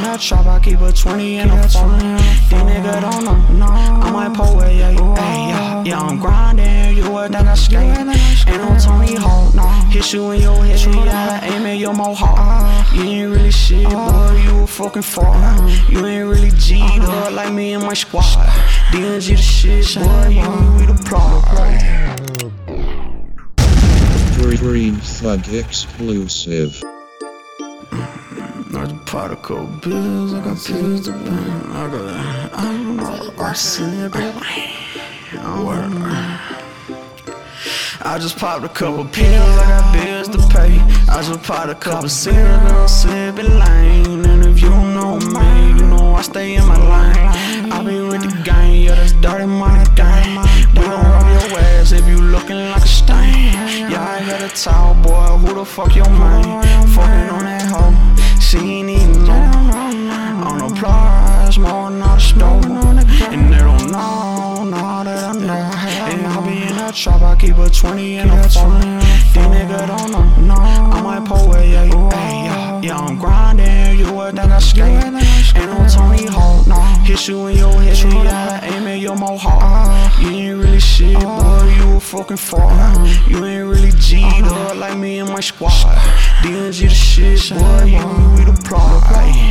that trap, I keep a 20 in a phone. These niggas don't know, I might pull it, yeah, I'm grinding, you would think I skate. Ain't no Tony Hawk, hit you in your head, yeah, aim at your mohawk. You ain't really shit, boy, you a fucking fraud. You ain't really G'd up like me and my squad. DNG the shit, boy, we the plot. Dream Thug exclusive. I just popped a couple pills, I got pills to pay. I don't know, I just popped a couple pills, I got bills to pay. I just popped a couple cigarettes, sipping lane. And if you don't know me, you know I stay in my lane. I be with the gang, yeah, that's dirty money gang. We gon' rub your ass if you looking like a stain. Yeah, I got a towel, boy, who the fuck your man? Fucking on that hoe, she ain't even know. On the plage, more than all the stove. And they don't know that I know. And I'll be in that trap, I keep a 20 in a phone. These niggas don't know, I might pull it, yeah, I'm grinding, you would think I skate. Ain't no Tony Hawk, hit you in your head, yeah, aim at your mohawk. You ain't really shit, boy, you a fucking fraud. You ain't really G'd up like me and my squad. DNG the shit, boy, we the plot.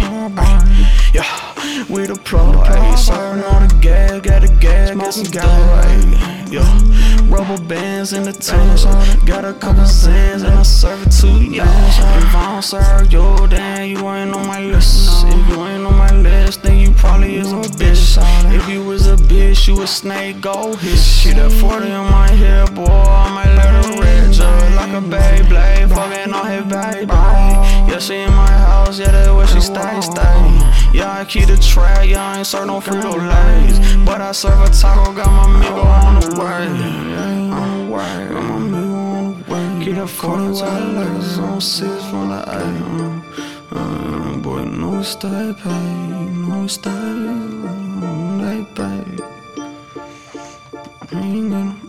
Yeah, we the pro, serving all the gas, got the gas, get some gas, yeah. Rubber bands in the tub, got a couple cents and I serve it to you. If I don't serve you, then you ain't on my list. If you ain't on my list, then you probably is a bitch. If you was a bitch, you a snake, go hit. She that 40 in my head, boy, I might let her red just like a Beyblade, fucking on his baby. Yeah, she in my house, yeah, that's where she stay. Yeah, I keep the track, yeah, I ain't serve no Frito-Lays, but I serve a taco, got my amigo on the way. On the way, got my amigo on the way. Keep that 40 with the legs on 6 from the A. Boy, no stay paid, no stay, they paid. Ain't gonna